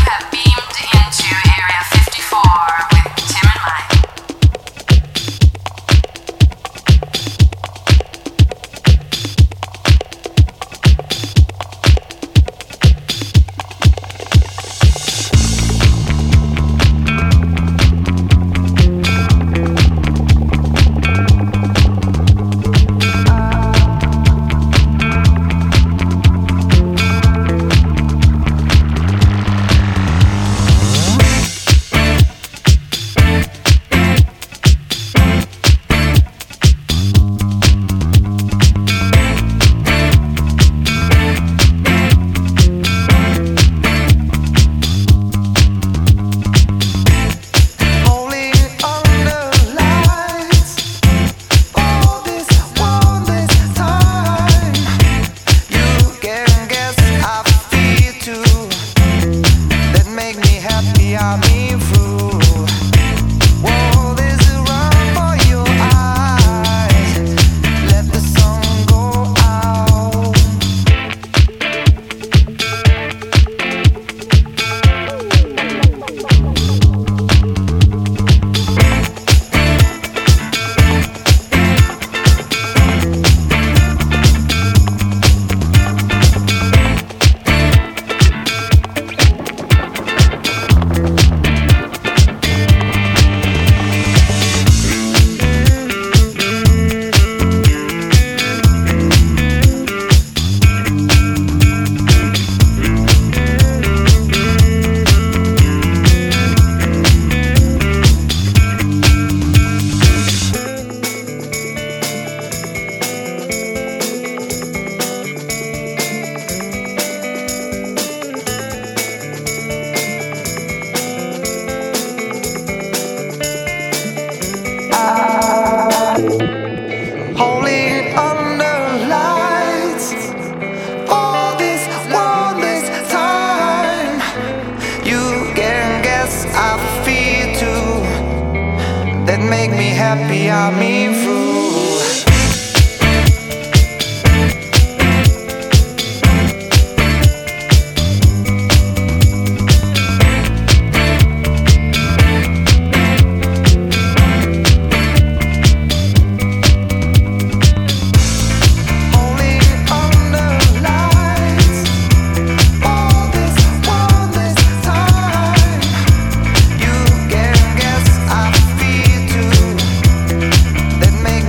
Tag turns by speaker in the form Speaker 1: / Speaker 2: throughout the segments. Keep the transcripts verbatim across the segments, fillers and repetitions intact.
Speaker 1: Make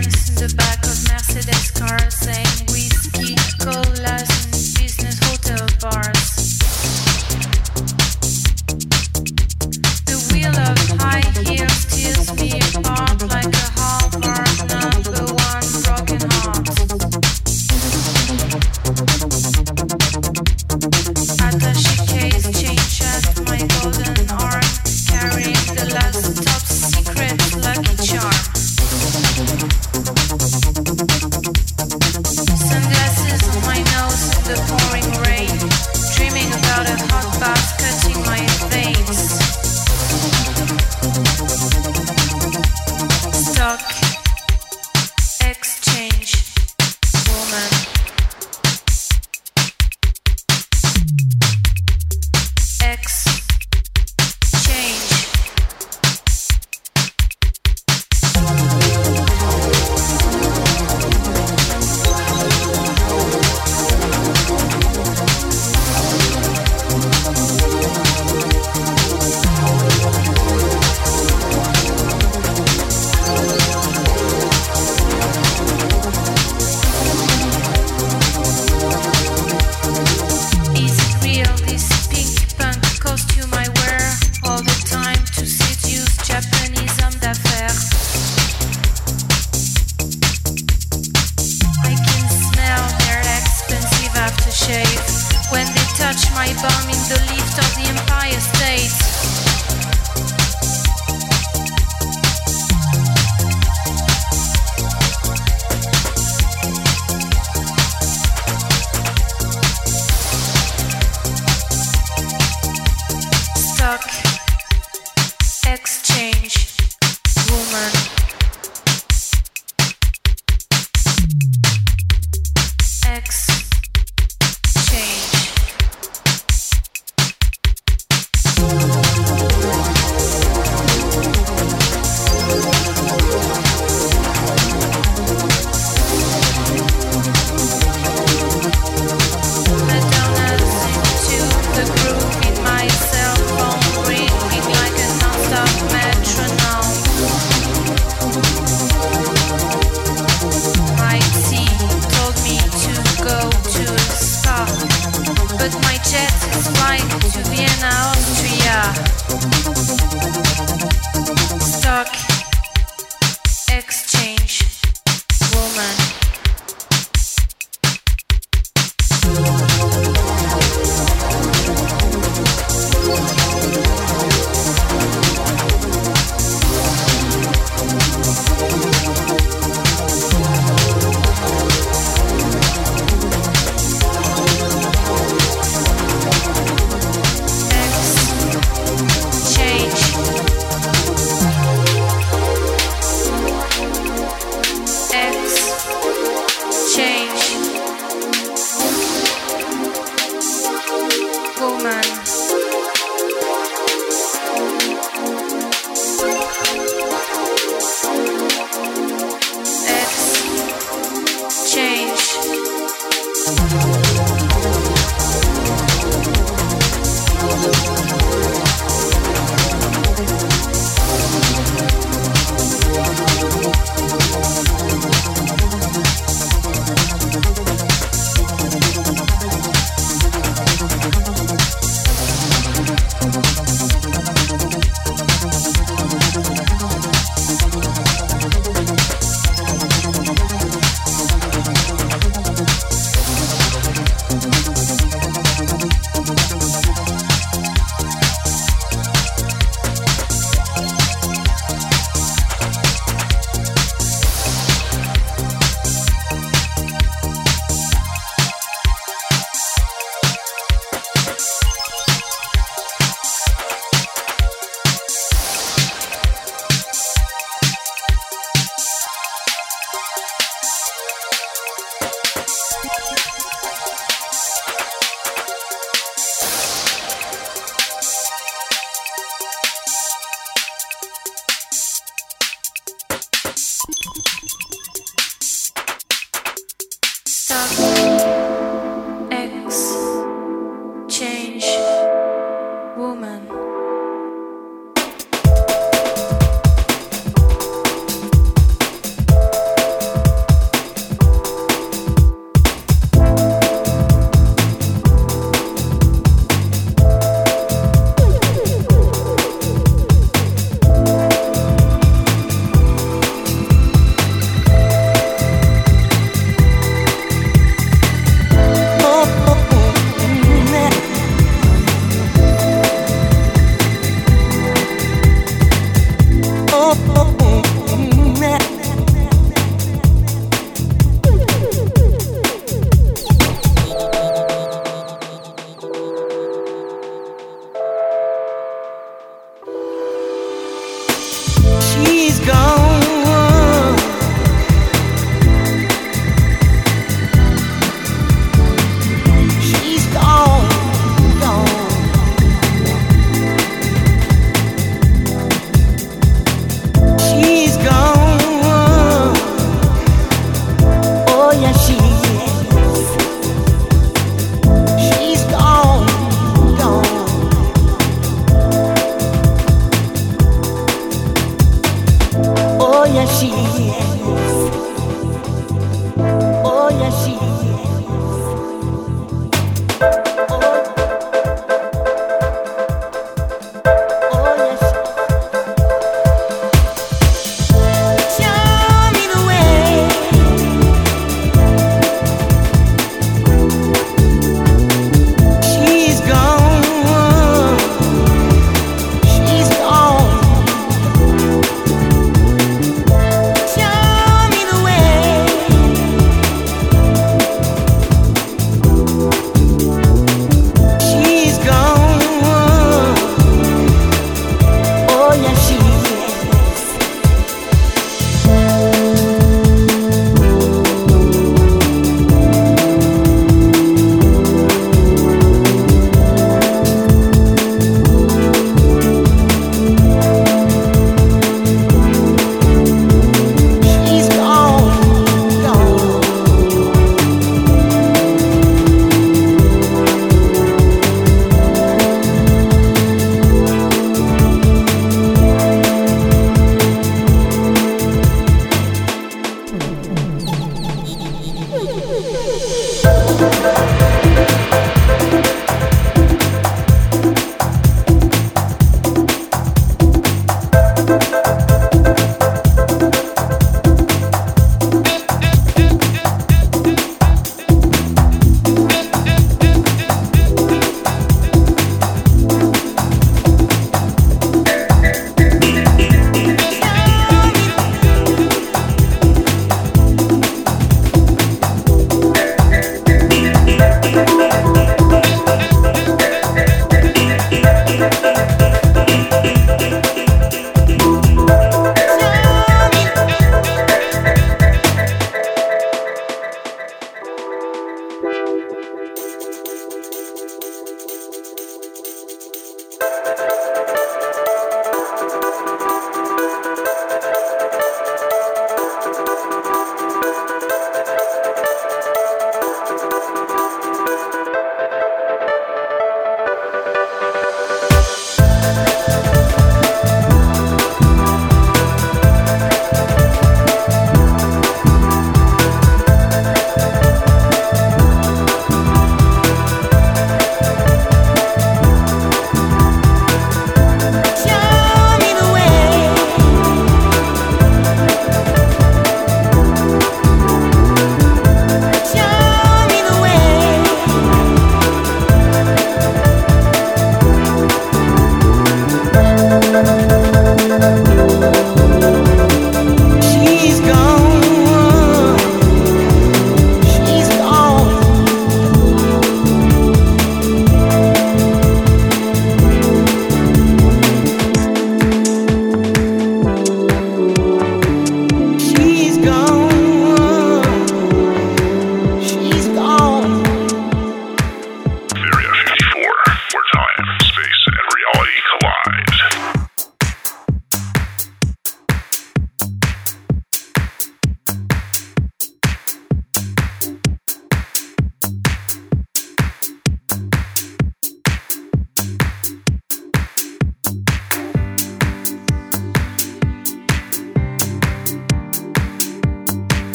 Speaker 1: dance in the back of Mercedes cars, saying whiskey, colas, and business hotel bars. The wheel of high heels tears me apart like a Harvard number one broken heart. Attaché case, chain shaft, my golden arm, carrying the last top secret lucky charm. Sunglasses on my nose in the pouring rain, dreaming about a hot bath cutting my veins. Stock exchange woman. Exchange. Is it real, this pink punk costume I wear all the time to seduce Japanese hommes d'affaires? I can smell their expensive aftershave when they touch my bum in the lift of the Empire State. Stock exchange woman. Exchange.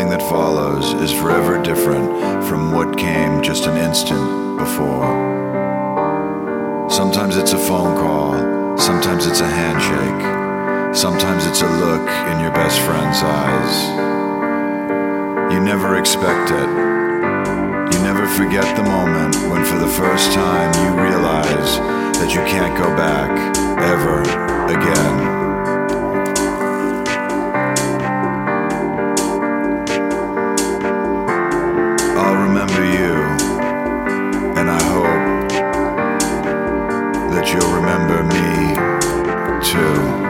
Speaker 2: Everything that follows is forever different from what came just an instant before. Sometimes it's a phone call, sometimes it's a handshake, sometimes it's a look in your best friend's eyes. You never expect it. You never forget the moment when for the first time you realize that you can't go back ever again. Remember you, and I hope that you'll remember me too.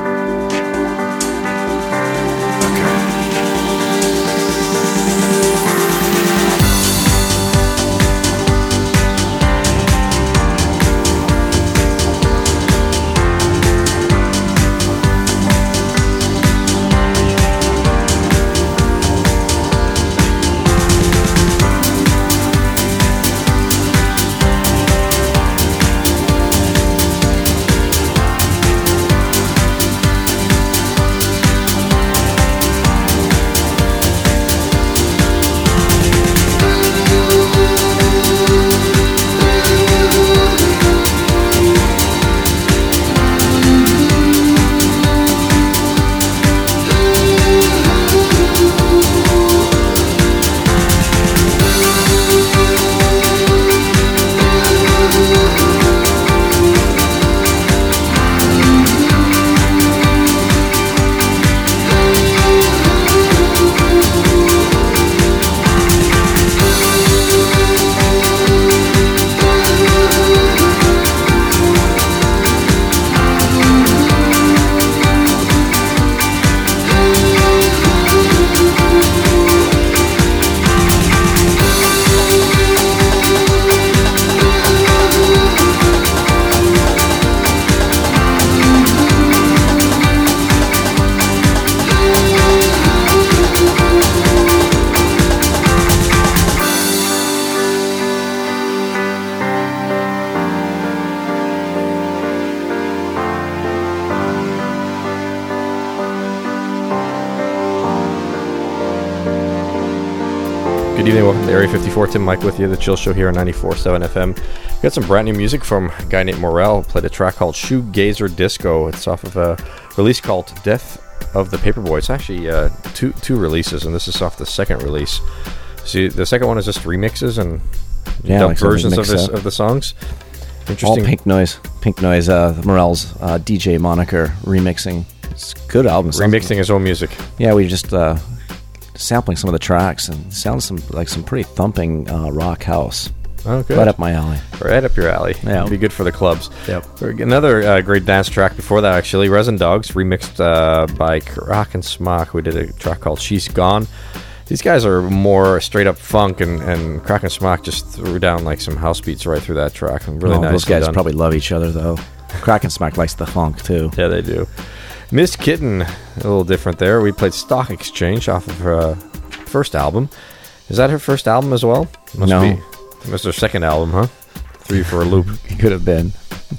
Speaker 3: Good evening, welcome to Area fifty-four. Tim Mike with you, The Chill Show here on ninety-four point seven F M. We got some brand new music from a guy named Morel. Played a track called Shoegazer Disco. It's off of a release called Death of the Paperboy. It's actually uh, two two releases, and this is off the second release. See, the second one is just remixes and
Speaker 4: yeah,
Speaker 3: dumb
Speaker 4: like
Speaker 3: versions of, this, of the songs. Interesting.
Speaker 4: All Pink Noise. Pink Noise, uh, Morel's uh, D J moniker, remixing. It's a good album.
Speaker 3: Remixing his own music.
Speaker 4: Yeah, we just uh, sampling some of the tracks, and it sounds some like some pretty thumping uh, rock house.
Speaker 3: Oh, good.
Speaker 4: Right up my alley.
Speaker 3: Right up your alley.
Speaker 4: Yeah.
Speaker 3: It'd be good for the clubs.
Speaker 4: Yep.
Speaker 3: Another uh, great dance track before that, actually. Resin Dogs, remixed uh, by Crack and Smock, who did a track called She's Gone. These guys are more straight up funk, and, and Crack and Smock just threw down like some house beats right through that track. And really
Speaker 4: oh,
Speaker 3: nice.
Speaker 4: Those guys
Speaker 3: done.
Speaker 4: probably love each other, though. Crack and Smock likes the funk, too.
Speaker 3: Yeah, they do. Miss Kitten, a little different there. We played Stock Exchange off of her uh, first album. Is that her first album as well? Must
Speaker 4: no.
Speaker 3: be. That's her second album, huh? Three for a loop.
Speaker 4: Could have been.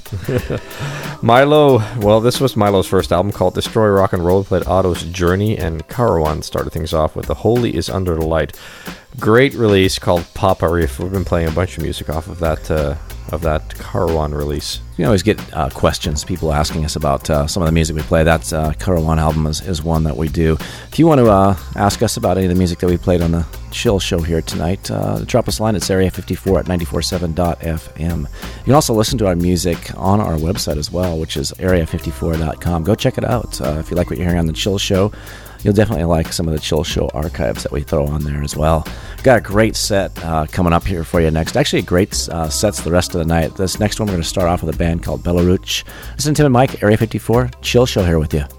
Speaker 3: Milo, well, this was Milo's first album called Destroy Rock and Roll. Played Otto's Journey, and Carawan started things off with The Holy is Under the Light. Great release called Papa Riff. We've been playing a bunch of music off of that uh, of that Carawan release.
Speaker 4: You always get uh, questions, people asking us about uh, some of the music we play. That uh, Carawan album is, is one that we do. If you want to uh, ask us about any of the music that we played on the Chill Show here tonight, uh, drop us a line. It's area fifty-four at ninety-four point seven dot f m. You can also listen to our music on our website as well, which is area fifty-four dot com. Go check it out. Uh, if you like what you're hearing on the Chill Show, you'll definitely like some of the Chill Show archives that we throw on there as well. Got a great set uh, coming up here for you next. Actually, great uh, sets the rest of the night. This next one, we're going to start off with a band called Belarus. Listen to Tim and Mike, Area fifty-four, Chill Show here with you.